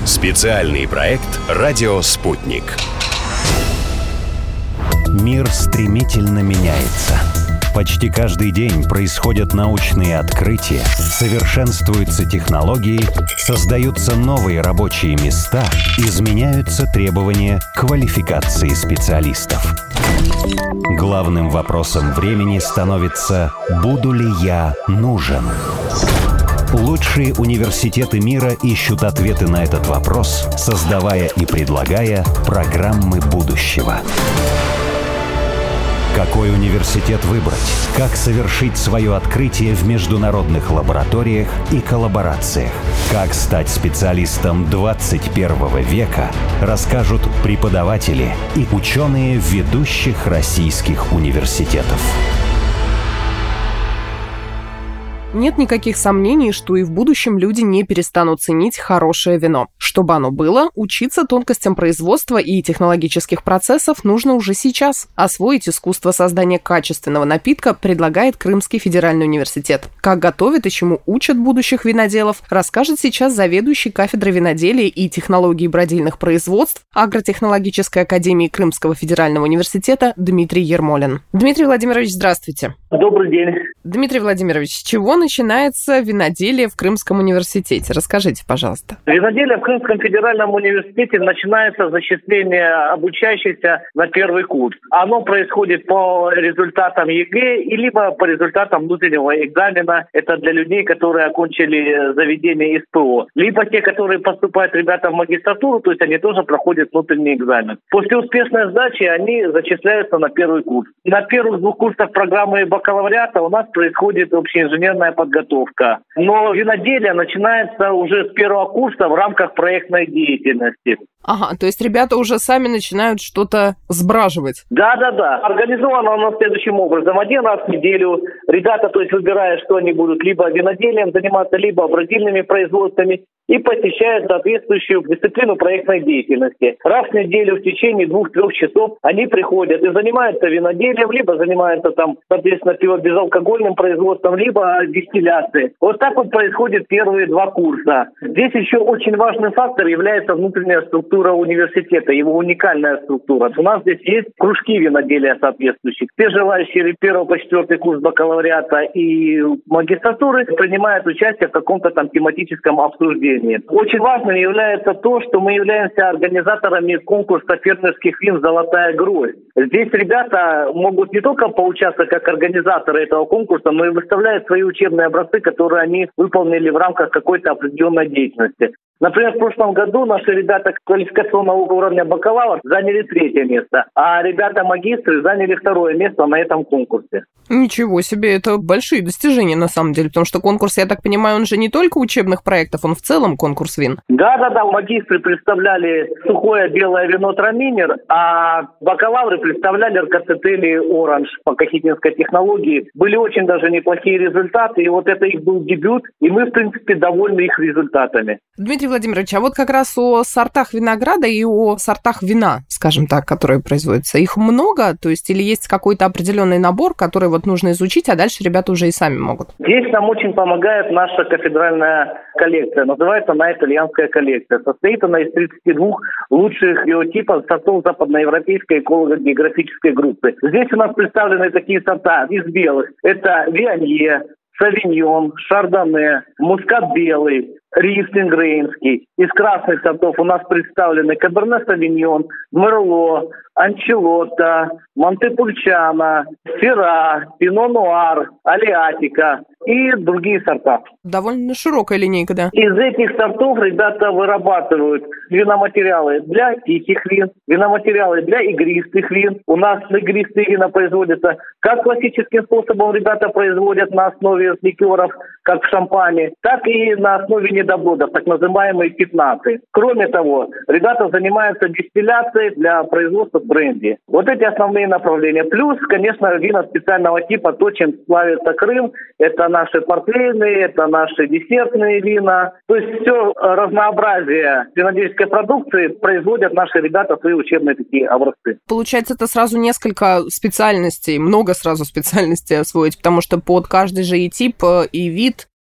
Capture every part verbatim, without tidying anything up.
Специальный проект «Радио Спутник». Мир стремительно меняется. Почти каждый день происходят научные открытия, совершенствуются технологии, создаются новые рабочие места, изменяются требования квалификации специалистов. Главным вопросом времени становится «Буду ли я нужен?». Лучшие университеты мира ищут ответы на этот вопрос, создавая и предлагая программы будущего. Какой университет выбрать? Как совершить свое открытие в международных лабораториях и коллаборациях? Как стать специалистом двадцать первого века, расскажут преподаватели и ученые ведущих российских университетов. Нет никаких сомнений, что и в будущем люди не перестанут ценить хорошее вино. Чтобы оно было, учиться тонкостям производства и технологических процессов нужно уже сейчас. Освоить искусство создания качественного напитка предлагает Крымский федеральный университет. Как готовят и чему учат будущих виноделов, расскажет сейчас заведующий кафедрой виноделия и технологий бродильных производств Агротехнологической академии Крымского федерального университета Дмитрий Ермолин. Дмитрий Владимирович, здравствуйте. Добрый день. Дмитрий Владимирович, с чего начинается виноделие в Крымском университете? Расскажите, пожалуйста. Виноделие в Крымском федеральном университете начинается с зачисления обучающихся на первый курс. Оно происходит по результатам ЕГЭ и либо по результатам внутреннего экзамена. Это для людей, которые окончили заведение СПО. Либо те, которые поступают ребята в магистратуру, то есть они тоже проходят внутренний экзамен. После успешной сдачи они зачисляются на первый курс. На первых двух курсах программы бакалавриата у нас происходит общеинженерная подготовка. Но виноделие начинается уже с первого курса в рамках проектной деятельности. Ага, то есть ребята уже сами начинают что-то сбраживать. Да-да-да. Организовано оно следующим образом. Один раз в неделю ребята, то есть выбирают, что они будут либо виноделием заниматься, либо бродильными производствами, и посещают соответствующую дисциплину проектной деятельности. Раз в неделю в течение двух-трех часов они приходят и занимаются виноделием, либо занимаются там, соответственно, безалкогольным производством, либо дистилляцией. Вот так вот происходит первые два курса. Здесь еще очень важный фактор является внутренняя структура университета, его уникальная структура. У нас здесь есть кружки виноделия соответствующих. Все желающие первого по четвертый курс бакалавриата и магистратуры принимают участие в каком-то там тематическом обсуждении. Очень важным является то, что мы являемся организаторами конкурса фермерских вин «Золотая гроздь». Здесь ребята могут не только поучаствовать как организаторы этого конкурса, но и выставляют свои учебные образцы, которые они выполнили в рамках какой-то определенной деятельности. Например, в прошлом году наши ребята квалификационного уровня бакалавр заняли третье место, а ребята-магистры заняли второе место на этом конкурсе. Ничего себе, это большие достижения на самом деле, потому что конкурс, я так понимаю, он же не только учебных проектов, он в целом конкурс вин. Да-да-да, магистры представляли сухое белое вино Траминер, а бакалавры представляли Аркацетели Оранж по кахетинской технологии. Были очень даже неплохие результаты, и вот это их был дебют, и мы, в принципе, довольны их результатами. Дмитрий Владимирович, а вот как раз о сортах винограда и о сортах вина, скажем так, которые производятся, их много? То есть или есть какой-то определенный набор, который вот нужно изучить, а дальше ребята уже и сами могут? Здесь нам очень помогает наша кафедральная коллекция, называется она итальянская коллекция. Состоит она из тридцати двух лучших биотипов сортов западноевропейской эколого-географической группы. Здесь у нас представлены такие сорта из белых. Это Вианье, Савиньон, Шардоне, Мускат белый, Рислинг рейнский. Из красных сортов у нас представлены Каберне Савиньон, Мерло, Анчелотта, Монтепульчано, Сира, Пино Нуар, Алиатика и другие сорта. Довольно широкая линейка, да. Из этих сортов ребята вырабатывают виноматериалы для тихих вин, виноматериалы для игристых вин. У нас игристые вина производятся как классическим способом ребята производят на основе ликеров, как в шампане, так и на основе недобродов, так называемые пятнаты. Кроме того, ребята занимаются дистилляцией для производства бренди. Вот эти основные направления. Плюс, конечно, вина специального типа, то, чем славится Крым, это наши портвейны, это наши десертные вина. То есть все разнообразие винодельской продукции производят наши ребята свои учебные такие образцы. Получается, это сразу несколько специальностей, много сразу специальностей освоить, потому что под каждый же и тип, и вид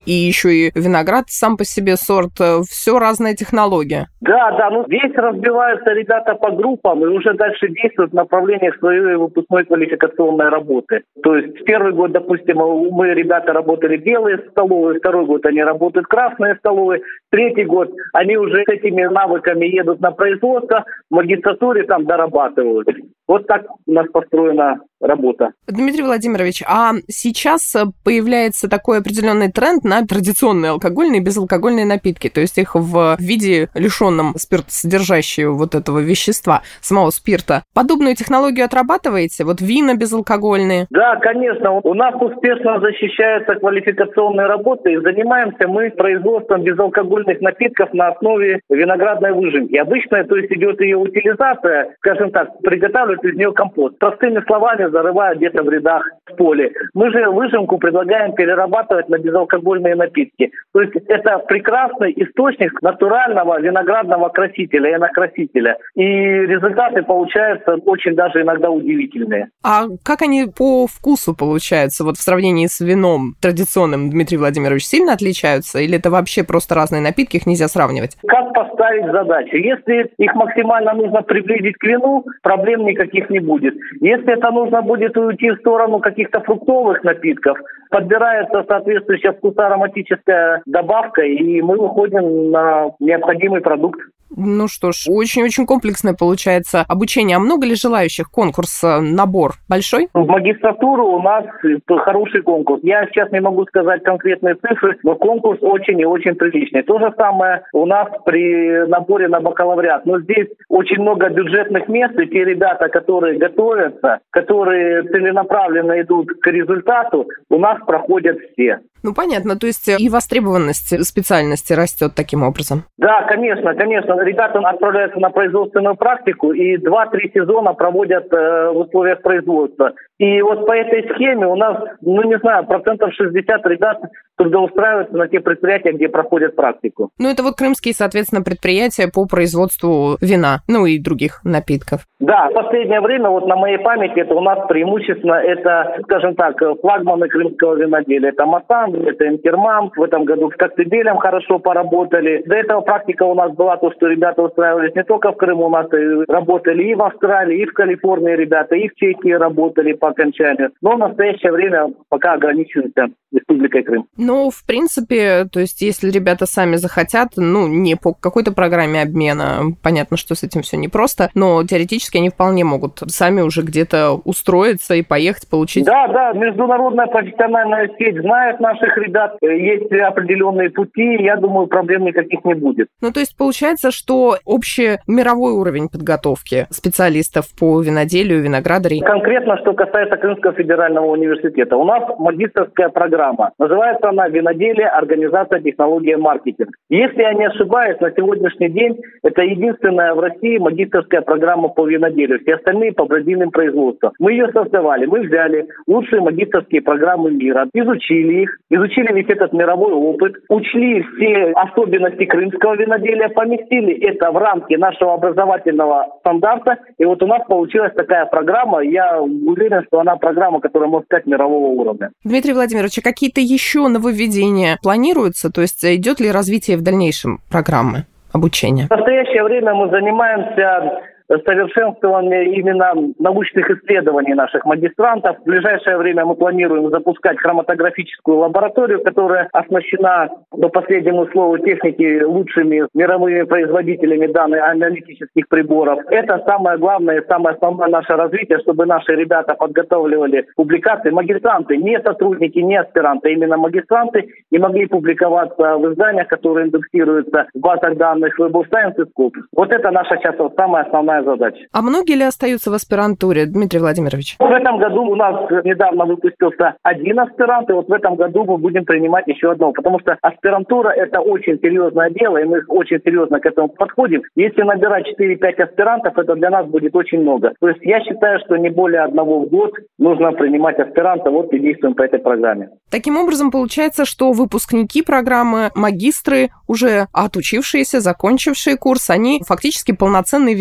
и еще и виноград сам по себе сорт, все разная технология. Да, да, ну здесь разбиваются ребята по группам и уже дальше действуют в направлениях своей выпускной квалификационной работы. То есть первый год, допустим, мы, ребята, работали белые столовые, второй год они работают красные столовые, третий год они уже с этими навыками едут на производство, в магистратуре там дорабатывают. Вот так у нас построена работа. Дмитрий Владимирович, а сейчас появляется такой определенный тренд на традиционные алкогольные и безалкогольные напитки, то есть их в виде лишенном спиртосодержащего вот этого вещества, самого спирта. Подобную технологию отрабатываете? Вот вина безалкогольные? Да, конечно. У нас успешно защищаются квалификационные работы, и занимаемся мы производством безалкогольных напитков на основе виноградной выжимки. Обычно, то есть идет ее утилизация, скажем так, приготавливают из нее компост. Простыми словами, зарывают где-то в рядах в поле. Мы же выжимку предлагаем перерабатывать на безалкогольные напитки. То есть это прекрасный источник натурального виноградного красителя и накрасителя. И результаты получаются очень даже иногда удивительные. А как они по вкусу получаются вот в сравнении с вином традиционным, Дмитрий Владимирович, сильно отличаются? Или это вообще просто разные напитки, их нельзя сравнивать? Как поставить задачу? Если их максимально нужно приблизить к вину, проблем никаких не будет. Если это нужно будет уйти в сторону каких-то фруктовых напитков, подбирается соответствующая вкусоароматическая добавка, и мы выходим на необходимый продукт. Ну что ж, очень-очень комплексное получается обучение. А много ли желающих? Конкурс, набор большой? В магистратуру у нас хороший конкурс. Я сейчас не могу сказать конкретные цифры, но конкурс очень и очень приличный. То же самое у нас при наборе на бакалавриат. Но здесь очень много бюджетных мест, и те ребята, которые готовятся, которые целенаправленно идут к результату, у нас проходят все. Ну, понятно, то есть и востребованность специальности растет таким образом. Да, конечно, конечно. Ребята отправляются на производственную практику и два-три сезона проводят э, в условиях производства. И вот по этой схеме у нас, ну не знаю, процентов шестьдесят ребят трудоустраиваются на те предприятия, где проходят практику. Ну, это вот крымские, соответственно, предприятия по производству вина, ну и других напитков. Да, в последнее время, вот на моей памяти, это у нас преимущественно, это, скажем так, флагманы крымского виноделия. Это Массан, это Инкерман. В этом году с Коктебелем хорошо поработали. До этого практика у нас была то, что ребята устраивались не только в Крыму, у нас и работали и в Австралии, и в Калифорнии ребята, и в Чехии работали по окончанию. Но в настоящее время пока ограничиваемся Республикой Крым. Ну, в принципе, то есть если ребята сами захотят, ну, не по какой-то программе обмена, понятно, что с этим все непросто, но теоретически они вполне могут сами уже где-то устроиться и поехать получить. Да, да, международная профессиональная сеть знает наших ребят, есть определенные пути, я думаю, проблем никаких не будет. Ну, то есть получается, что общий мировой уровень подготовки специалистов по виноделию, виноградарей. Конкретно, что касается Крымского федерального университета, у нас магистерская программа. Называется она «Виноделие, организация, технология, маркетинг». Если я не ошибаюсь, на сегодняшний день это единственная в России магистерская программа по виноделию. Все остальные по бродильным производствам. Мы ее создавали. Мы взяли лучшие магистерские программы мира, изучили их, изучили весь этот мировой опыт, учли все особенности крымского виноделия, поместили это в рамки нашего образовательного стандарта. И вот у нас получилась такая программа. Я уверен, что она программа, которая может стать мирового уровня. Дмитрий Владимирович, а какие-то еще нововведения планируются? То есть идет ли развитие в дальнейшем программы обучения? В настоящее время мы занимаемся совершенствование именно научных исследований наших магистрантов. В ближайшее время мы планируем запускать хроматографическую лабораторию, которая оснащена по последнему слову техники лучшими мировыми производителями данных аналитических приборов. Это самое главное и самое основное наше развитие, чтобы наши ребята подготавливали публикации. Магистранты, не сотрудники, не аспиранты, именно магистранты, и могли публиковаться в изданиях, которые индексируются в базах данных Web of Science и Scopus. Вот это наша сейчас самая основная задача. А многие ли остаются в аспирантуре, Дмитрий Владимирович? В этом году у нас недавно выпустился один аспирант, и вот в этом году мы будем принимать еще одного, потому что аспирантура – это очень серьезное дело, и мы очень серьезно к этому подходим. Если набирать четыре-пять аспирантов, это для нас будет очень много. То есть я считаю, что не более одного в год нужно принимать аспиранта, вот и действуем по этой программе. Таким образом, получается, что выпускники программы, магистры, уже отучившиеся, закончившие курс, они фактически полноценные виноделы,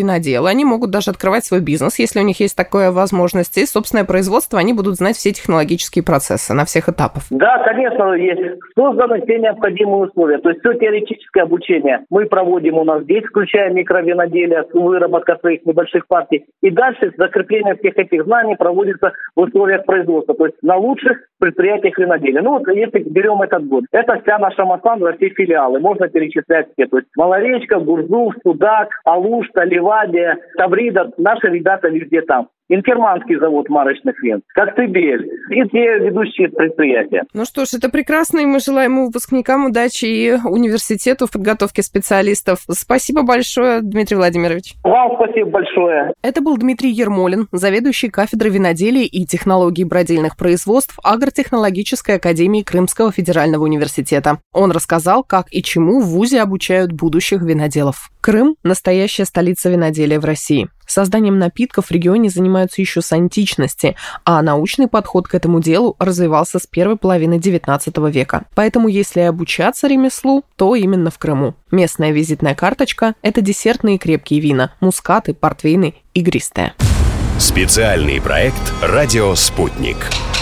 дела, они могут даже открывать свой бизнес, если у них есть такая возможность, и собственное производство, они будут знать все технологические процессы на всех этапах. Да, конечно, есть. Созданы все необходимые условия. То есть все теоретическое обучение мы проводим у нас здесь, включая микровиноделие, выработка своих небольших партий. И дальше закрепление всех этих знаний проводится в условиях производства, то есть на лучших предприятиях виноделия. Ну вот если берем этот год, это вся наша Массандра, все филиалы, можно перечислять все. То есть Малоречка, Гурзуф, Судак, Алушта, Ливадия, Таврида, наши ребята везде там. Инкерманский завод марочных вин, Коктебель и те ведущие предприятия. Ну что ж, это прекрасно, и мы желаем выпускникам удачи и университету в подготовке специалистов. Спасибо большое, Дмитрий Владимирович. Вам спасибо большое. Это был Дмитрий Ермолин, заведующий кафедрой виноделия и технологий бродильных производств Агротехнологической академии Крымского федерального университета. Он рассказал, как и чему в вузе обучают будущих виноделов. Крым – настоящая столица виноделия в России. Созданием напитков в регионе занимаются еще с античности, а научный подход к этому делу развивался с первой половины девятнадцатого века. Поэтому, если обучаться ремеслу, то именно в Крыму. Местная визитная карточка – это десертные крепкие вина, мускаты, портвейны, игристые. Специальный проект «Радио Спутник».